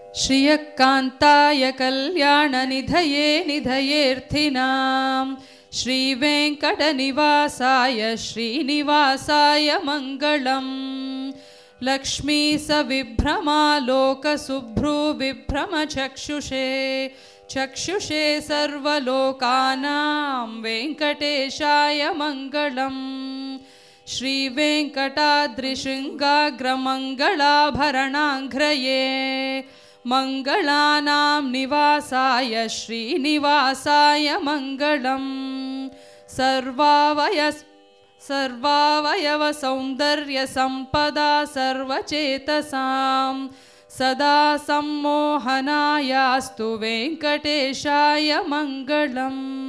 श्रियकान्ताय कल्याणनिधये निधयेऽर्थिनां श्रीवेङ्कटनिवासाय श्रीनिवासाय मङ्गलम्। लक्ष्मी सविभ्रमालोकसुभ्रूविभ्रमचक्षुषे चक्षुषे सर्वलोकानां वेङ्कटेशाय मङ्गलम्। श्रीवेङ्कटाद्रिशृङ्गाग्रमङ्गलाभरणाङ्घ्रये मङ्गलानां निवासाय श्रीनिवासाय मङ्गलम्। सर्वावयवसौन्दर्यसम्पदा सर्वचेतसां सदा सम्मोहनायास्तु वेङ्कटेशाय मङ्गलम्।